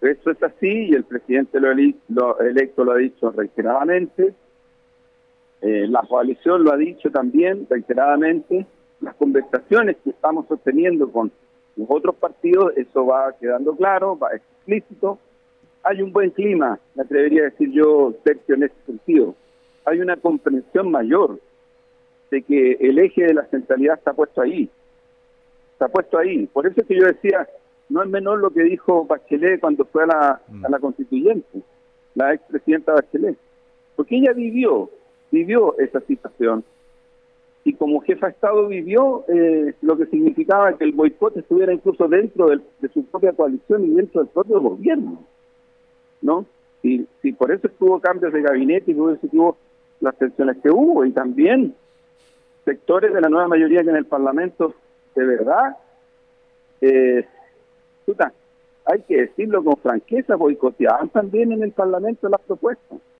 Eso es así y el presidente lo electo lo ha dicho reiteradamente. La coalición lo ha dicho también reiteradamente. Las conversaciones que estamos sosteniendo con los otros partidos, eso va quedando claro, va explícito. Hay un buen clima, me atrevería a decir yo, Sergio, en ese sentido. Hay una comprensión mayor de que el eje de la centralidad está puesto ahí. Está puesto ahí. Por eso es que yo decía, no es menor lo que dijo Bachelet cuando fue a la constituyente, la expresidenta Bachelet. Porque ella vivió esa situación. Y como jefa de Estado vivió lo que significaba que el boicot estuviera incluso dentro de su propia coalición y dentro del propio gobierno, ¿no? Y por eso estuvo cambios de gabinete y por eso tuvo las tensiones que hubo. Y también sectores de la nueva mayoría que en el Parlamento, de verdad, hay que decirlo con franqueza, boicoteaban también en el Parlamento las propuestas.